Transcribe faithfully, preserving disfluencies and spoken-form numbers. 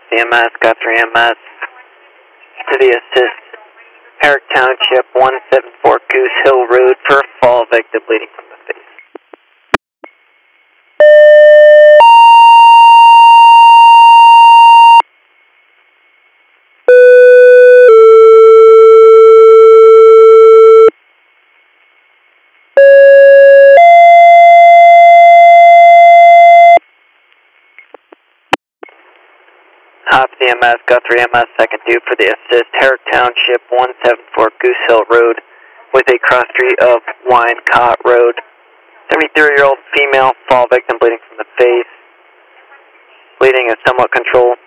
C M S, Guthrie M S, to the assist, Herrick Township, one seven four Goose Hill Road for fall victim bleeding from the face. Hop C M S, Guthrie M S, second due for the assist, Herrick Township, one seven four Goose Hill Road, with a cross street of Winecott Road. seventy-three-year-old female, fall victim bleeding from the face. Bleeding is somewhat controlled.